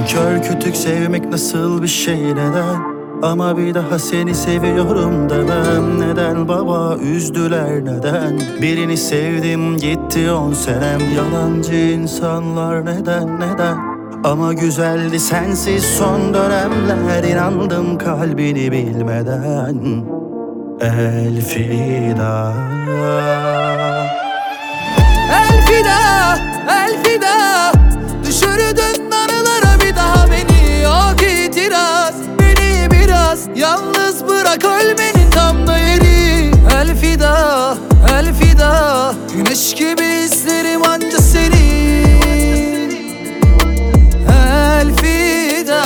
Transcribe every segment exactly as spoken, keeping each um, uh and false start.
Kör kütük sevmek nasıl bir şey, neden? Ama bir daha seni seviyorum demem. Neden baba üzdüler, neden? Birini sevdim gitti on senem. Yalancı insanlar neden, neden? Ama güzeldi sensiz son dönemler. İnandım kalbini bilmeden. Elfida, Elfida, Elfida, düşürdün anılara bir daha beni. Yok itiraz, beni biraz yalnız bırak, ölmenin tam da yeri. Elfida, Elfida, güneş gibi izlerim anca seni. Elfida,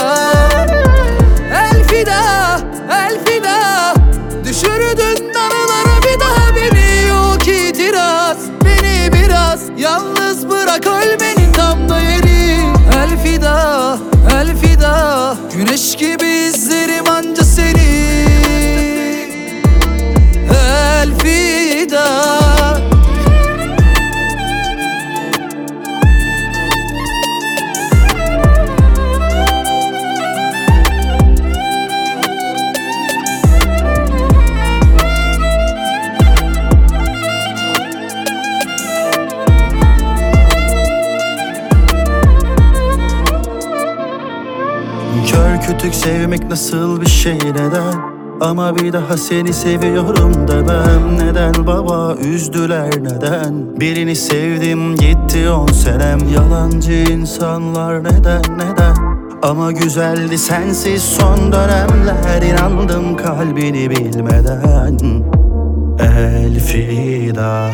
Elfida, Elfida, düşürdün anılara bir daha beni. Yok itiraz, beni biraz yalnız bırak, ölmenin tam da yeri. Elfida, Elfida, güneş gibi izlerim anca seni. Elfida. kör kütük sevmek nasıl bir şey, neden? Ama bir daha seni seviyorum demem. Neden baba üzdüler, neden? Birini sevdim gitti on senem. Yalancı insanlar neden, neden? Ama güzeldi sensiz son dönemler. İnandım kalbini bilmeden. Elfida,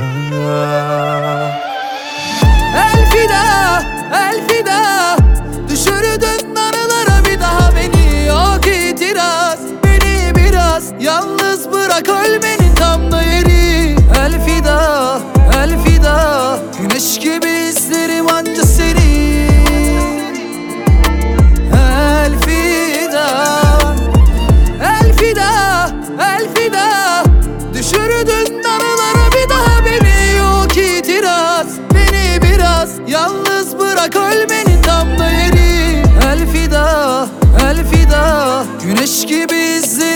Elfida, Elfida, düşürdün anılara bir daha beni. Yok itiraz, beni biraz yalnız bırak, ölmenin tam da yeri. Elfida, Elfida, güneş gibi izlerim anca seni. Elfida, Elfida, Elfida, düşürdün anılara bir daha beni. Yok itiraz, beni biraz yalnız bırak, ölmenin tam da yeri. Elfida, Elfida, güneş gibi izlerim